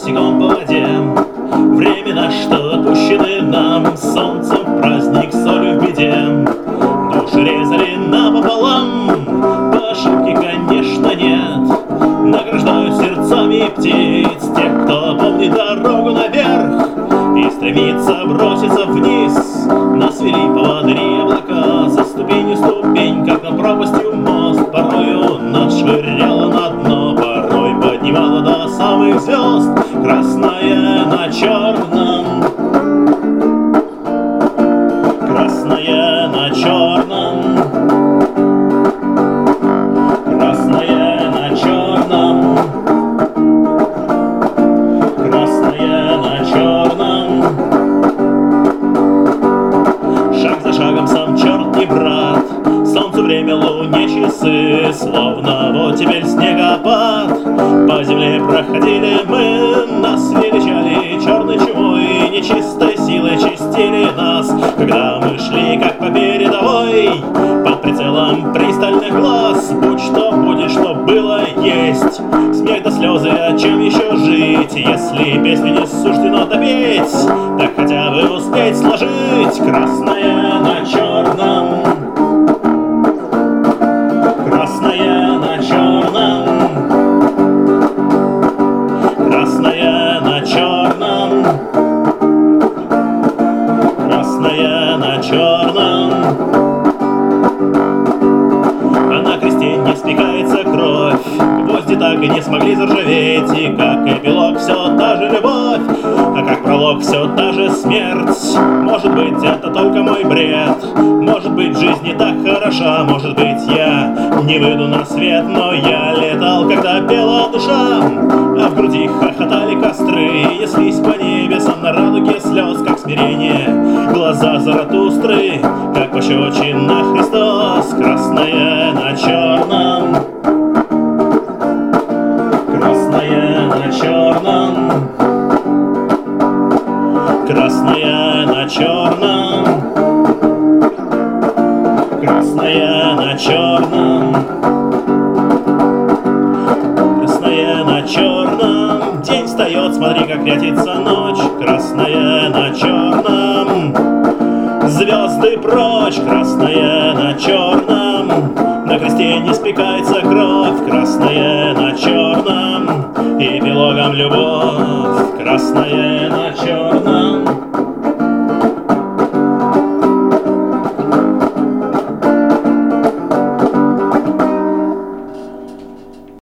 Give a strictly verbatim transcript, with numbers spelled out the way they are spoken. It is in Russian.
босиком по воде. Времена, что отпущены нам солнцем, праздник, солью в беде. Души резали напополам, по ошибке, конечно, нет. Награждают сердцами птиц тех, кто помнит дорогу наверх и стремится броситься вниз. Нас вели поводыри облака, за ступенью ступень, как над пропастью мост. Порою нас швыряло на дно, порой поднимало до самых звезд. Красное на черном, красное на черном, красное на черном, красное на черном. Шаг за шагом сам черт не брат, солнцу время, луне часы, словно вот теперь снегопад. По земле проходили мы, нас величали черной чумой, нечистой силой чистили нас, когда мы шли как по передовой, под прицелом пристальных глаз. Будь что будет, что было есть, смех да слезы, а чем еще жить, если песню не суждено допеть, так хотя бы успеть сложить. Красное на черном, красное на черном, красное на черном, красное на черном. А на кресте не спекается кровь, гвозди так и не смогли заржаветь, и как эпилог все та же любовь, а как пролог все та же смерть. Может быть, это только мой бред, может быть, жизнь не так хороша, может быть, я не выйду на свет, но я летал, когда пела душа, а в груди хохотали костры, неслись по небесам на радуге слез, как смирение глаза Заратустры, как пощечина Христос. Красное на черном, красное на черном, красное на черном, красное на черном, красное на черном. День встает, смотри, как прячется ночь. Красное на черном, звезды прочь. Красное на черном, на кресте не спекается кровь. Красное на черном, эпилогом любовь. Красное на черном.